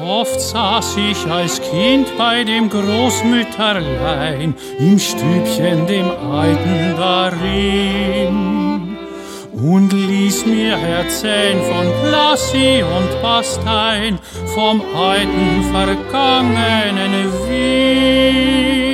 Oft saß ich als Kind bei dem Großmütterlein im Stübchen, dem alten darin, und ließ mir erzählen von Plassi und Bastein, vom alten vergangenen Wien.